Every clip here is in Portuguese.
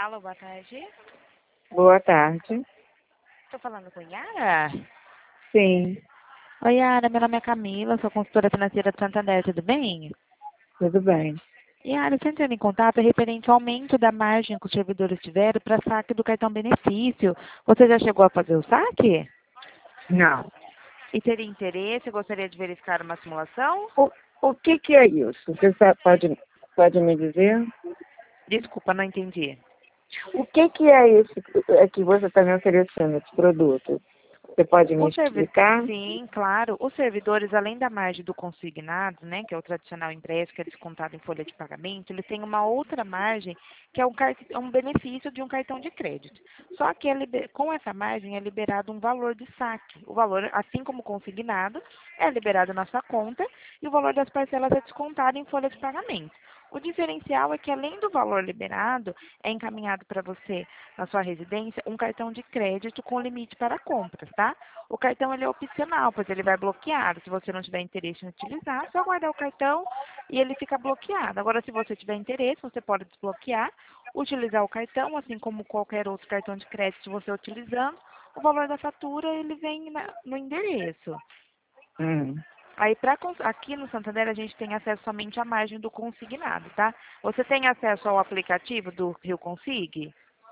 Alô, boa tarde. Boa tarde. Estou falando com Yara? Sim, Oi, Yara, meu nome é Camila, sou consultora financeira do Santander, tudo bem? tudo bem. Yara, estou entrando em contato referente ao aumento da margem que os servidores tiveram para saque do cartão benefício. Você já chegou a fazer o saque? Não. E teria interesse, gostaria de verificar uma simulação? O que é isso? Você pode me dizer? Desculpa, não entendi. O que é isso que você está me oferecendo, esse produto? Você pode me explicar? Sim, claro. Os servidores, além da margem do consignado, né, que é o tradicional impresso, que é descontado em folha de pagamento, eles têm uma outra margem, que é um benefício de um cartão de crédito. Só que com essa margem é liberado um valor de saque. O valor, assim como consignado, é liberado na sua conta e o valor das parcelas é descontado em folha de pagamento. O diferencial é que, além do valor liberado, é encaminhado para você, na sua residência, um cartão de crédito com limite para compras, tá? O cartão ele é opcional, pois ele vai bloqueado. Se você não tiver interesse em utilizar, é só guardar o cartão e ele fica bloqueado. Agora, se você tiver interesse, você pode desbloquear, utilizar o cartão, assim como qualquer outro cartão de crédito você utilizando. O valor da fatura, ele vem no endereço. Hum. Aí, aqui no Santander, a gente tem acesso somente à margem do consignado, tá? Você tem acesso ao aplicativo do Rio Consig?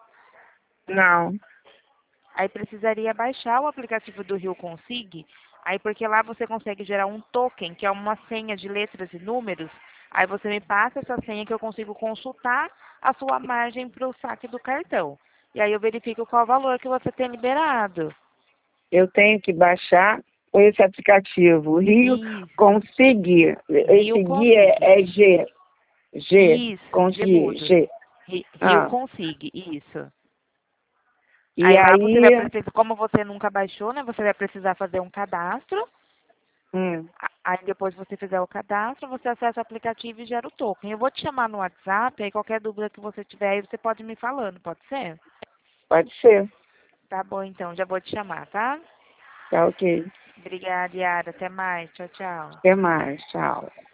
Não. Aí precisaria baixar o aplicativo do Rio Consig, aí porque lá você consegue gerar um token, que é uma senha de letras e números. Aí você me passa essa senha que eu consigo consultar a sua margem para o saque do cartão. E aí eu verifico qual valor que você tem liberado. Eu tenho que baixar esse aplicativo. O Rio Isso, Conseguir. Rio Esse guia Consig. é G. G. Isso, G Conseguir. mudo. G. Rio Ah. Consig, isso. E Aí lá você vai aí. precisar, como você nunca baixou, né? Você vai precisar fazer um cadastro. Hum, Aí depois você fizer o cadastro, você acessa o aplicativo e gera o token. Eu vou te chamar no WhatsApp, aí qualquer dúvida que você tiver aí, você pode me falando, pode ser? pode ser. Tá bom, então, já vou te chamar, tá? Tá ok. Obrigada, Yara. Até mais. Tchau, tchau. Até mais. Tchau.